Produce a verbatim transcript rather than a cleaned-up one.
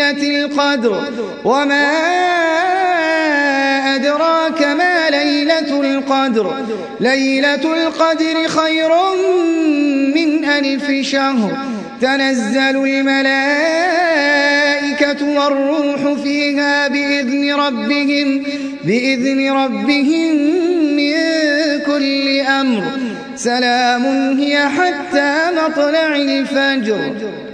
ليلة القدر وما أدراك ما ليلة القدر ليلة القدر خير من ألف شهر تنزل الملائكة والروح فيها بإذن ربهم بإذن ربهم من كل أمر سلام هي حتى مطلع الفجر.